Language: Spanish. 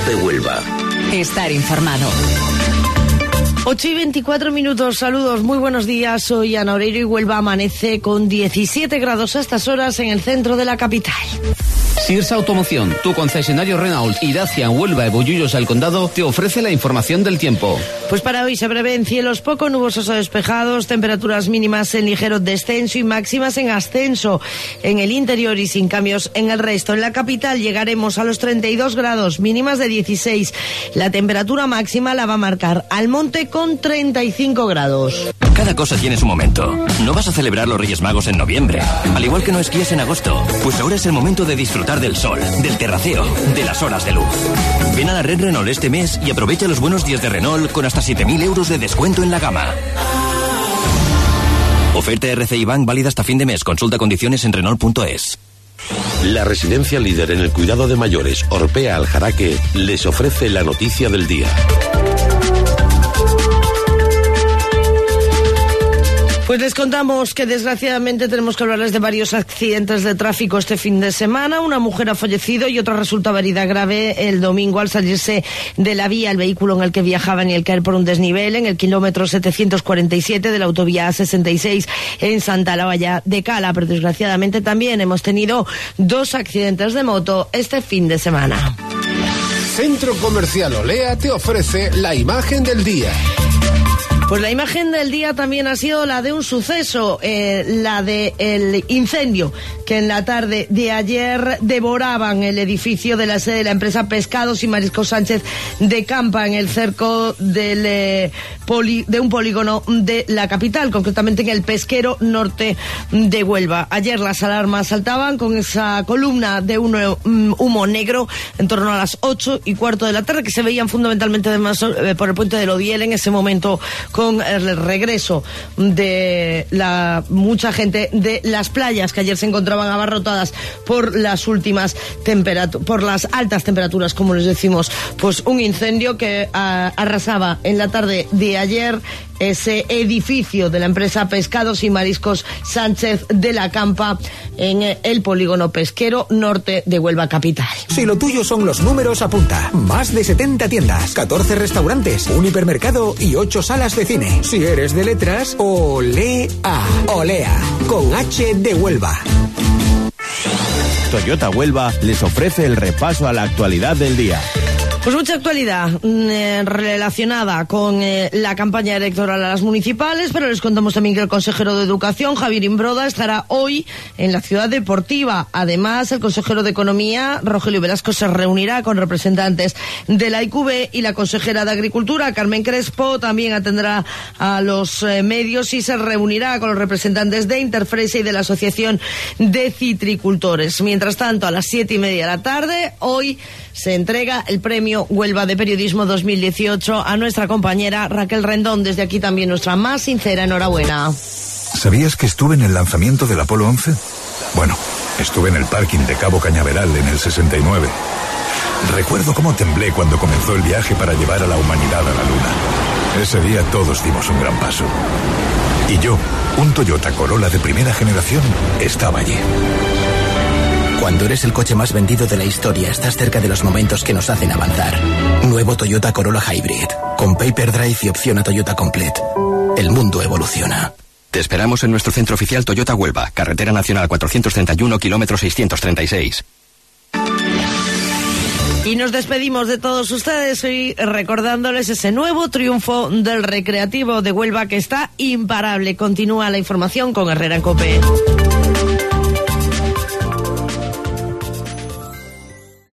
de Huelva. Estar informado. 8:24, saludos, muy buenos días, soy Ana Oreiro y Huelva amanece con 17 grados a estas horas en el centro de la capital. Sirsa Automoción, tu concesionario Renault y Dacia en Huelva y Bollullos al Condado, te ofrece la información del tiempo. Pues para hoy se prevén cielos poco nubosos o despejados, temperaturas mínimas en ligero descenso y máximas en ascenso en el interior y sin cambios en el resto. En la capital llegaremos a los 32 grados, mínimas de 16. La temperatura máxima la va a marcar Almonte con 35 grados. Cada cosa tiene su momento. No vas a celebrar los Reyes Magos en noviembre, al igual que no esquíes en agosto. Pues ahora es el momento de disfrutar del sol, del terraceo, de las horas de luz. Ven a la red Renault este mes y aprovecha los buenos días de Renault con hasta 7.000 euros de descuento en la gama. Oferta RCI Bank válida hasta fin de mes. Consulta condiciones en Renault.es. La residencia líder en el cuidado de mayores, Orpea Aljaraque, les ofrece la noticia del día. Pues les contamos que desgraciadamente tenemos que hablarles de varios accidentes de tráfico este fin de semana. Una mujer ha fallecido y otra resultaba herida grave el domingo al salirse de la vía el vehículo en el que viajaban y al caer por un desnivel en el kilómetro 747 de la autovía A66 en Santa Laia de Cala. Pero desgraciadamente también hemos tenido 2 accidentes de moto este fin de semana. Centro Comercial Olea te ofrece la imagen del día. Pues la imagen del día también ha sido la de un suceso, la de el incendio que en la tarde de ayer devoraban el edificio de la sede de la empresa Pescados y Mariscos Sánchez de Campa en el cerco de un polígono de la capital, concretamente en el Pesquero Norte de Huelva. Ayer las alarmas saltaban con esa columna de humo negro en torno a las 8:15 de la tarde, que se veían fundamentalmente además por el puente del Odiel en ese momento, con el regreso de mucha gente de las playas que ayer se encontraban abarrotadas por las por las altas temperaturas, como les decimos. Pues un incendio que arrasaba en la tarde de ayer ese edificio de la empresa Pescados y Mariscos Sánchez de la Campa en el polígono pesquero norte de Huelva capital. Si lo tuyo son los números, apunta. Más de 70 tiendas, 14 restaurantes, un hipermercado y 8 salas de cine. Si eres de letras, Olea. Olea, con H de Huelva. Toyota Huelva les ofrece el repaso a la actualidad del día. Pues mucha actualidad relacionada con la campaña electoral a las municipales, pero les contamos también que el consejero de Educación, Javier Imbroda, estará hoy en la ciudad deportiva. Además, el consejero de Economía, Rogelio Velasco, se reunirá con representantes de la IQV y la consejera de Agricultura, Carmen Crespo, también atenderá a los medios y se reunirá con los representantes de Interfresa y de la Asociación de Citricultores. Mientras tanto, a las 7:30 de la tarde, hoy se entrega el premio Huelva de Periodismo 2018 a nuestra compañera Raquel Rendón. Desde aquí también nuestra más sincera enhorabuena. ¿Sabías que estuve en el lanzamiento del Apolo 11? Bueno, estuve en el parking de Cabo Cañaveral en el 69. Recuerdo cómo temblé cuando comenzó el viaje para llevar a la humanidad a la Luna. Ese día todos dimos un gran paso. Y yo, un Toyota Corolla de primera generación, estaba allí. Cuando eres el coche más vendido de la historia, estás cerca de los momentos que nos hacen avanzar. Nuevo Toyota Corolla Hybrid, con Paper Drive y opción a Toyota Complete. El mundo evoluciona. Te esperamos en nuestro centro oficial Toyota Huelva, Carretera Nacional 431, kilómetro 636. Y nos despedimos de todos ustedes hoy recordándoles ese nuevo triunfo del Recreativo de Huelva que está imparable. Continúa la información con Herrera en COPE.